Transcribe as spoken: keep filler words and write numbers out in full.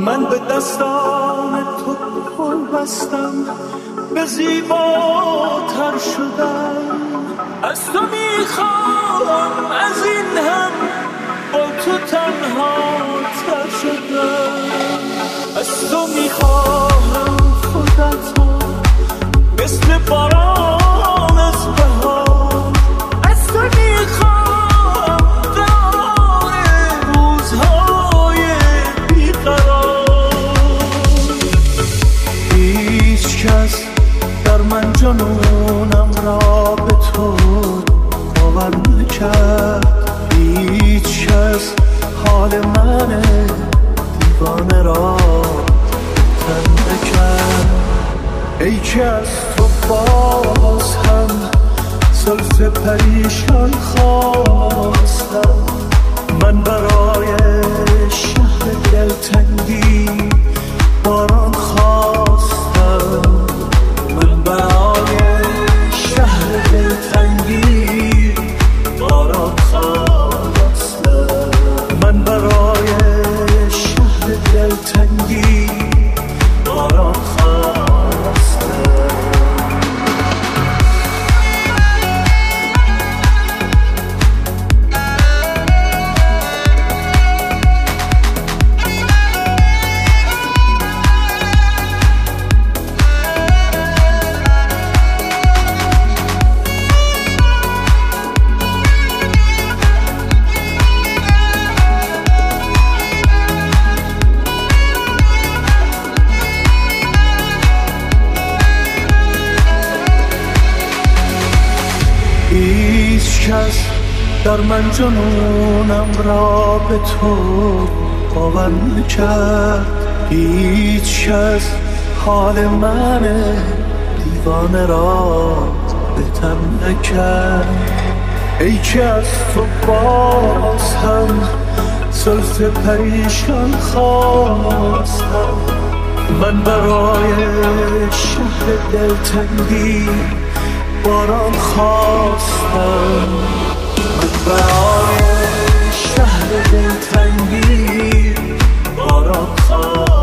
من به دستان تو پل بستم، به زیباتر شدم. از تو میخوام از این هم با تو تنها تر شدم. از تو میخوام خودتو مثل باران از بهار. از تو میخوام دار روزهای بیقرار. هیچ کس در من جنونم را به تو باور نکرد. هیچ کس حال من دیوانه را تن نکرد. ای که از تو باز هم زلف پریشان خواستم. من برای شهر دلتنگی باران خواستم. من برای شهر دلتنگی باران خواستم. من برای شهر دلتنگی باران خواستم. هیچ کس در من جنونم را به تو باور نکرد. هیچ کس حال من دیوانه را بهتر نکرد. ای که از تو باز هم زلف پریشان خواستم. من برای شهر دلتنگی باران خواستم. من برای شهر دلتنگی باران خواستم.